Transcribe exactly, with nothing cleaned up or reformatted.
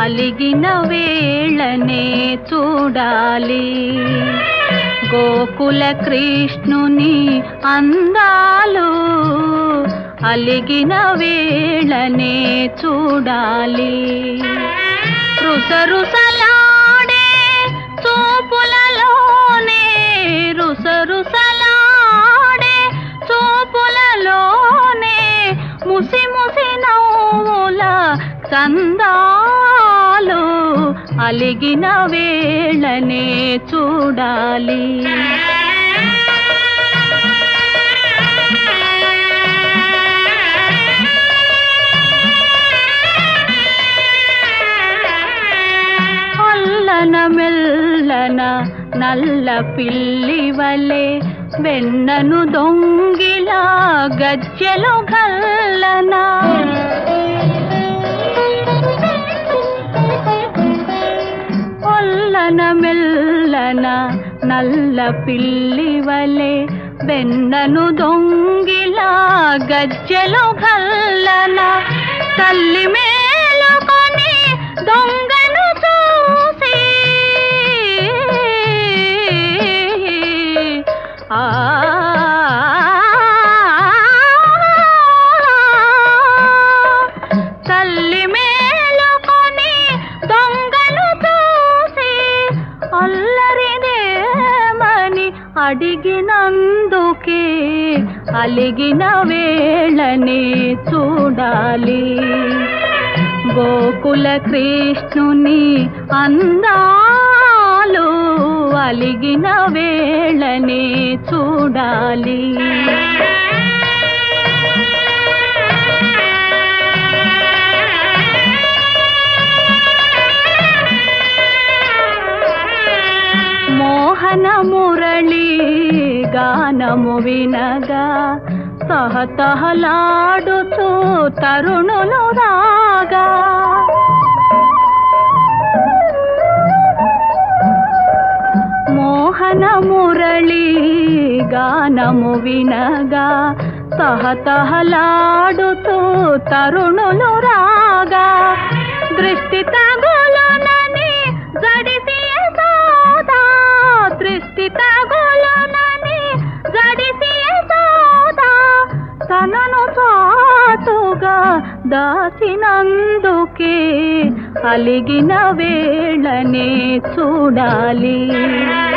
అలిగిన వేళనే చూడాలి. గోకుల కృష్ణుని అందాలు అలిగిన వేళనే చూడాలి. రుసరుసలాడే చూపులలోనే రుసరుసలాడే చూపులలోనే ముసి ముసి నవ్వుల చందాలు అలిగిన వేళనే చూడాలి. అల్లన మెల్లన నల్ల పిల్లివలే వెన్నను దొంగిలా గజ్జెలు గల్లన అల్లన మెల్లన నల్ల పిల్లివలే వెన్నను దొంగిలా గజ్జెలు గల్లన తల్లి మేలుకొని దొంగను చూసి ఆ తల్లి మేలుకొని దొంగను చూసి అల్లరిదేమని అడిగినందుకే అలిగిన వేళనే చూడాలి. గోకుల కృష్ణుని అందాలు అలిగిన వేళనే చూడాలి. మోహన మురళి గానము వినగా తహతహలాడుతూ తరుణులు రాగా మోహన మురళి గానము వినగా తహతహలాడుతూ తరుణులు రాగా దృష్టి తగులునని జడిసి సోదా దృష్టి తగులునని జడిసి సోదా తనను చాటుగా దాచినందుకే అలిగిన వేళనే చూడాలి.